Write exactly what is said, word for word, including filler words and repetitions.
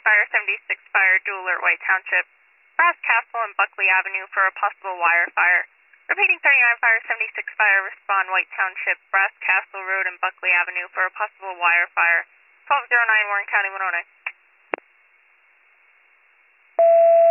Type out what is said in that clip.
Fire seventy-six Fire, dual alert White Township, Brass Castle and Buckley Avenue for a possible wire fire. Repeating thirty-nine Fire seventy-six Fire, respond White Township, Brass Castle Road and Buckley Avenue for a possible wire fire. twelve oh nine Warren County one oh nine.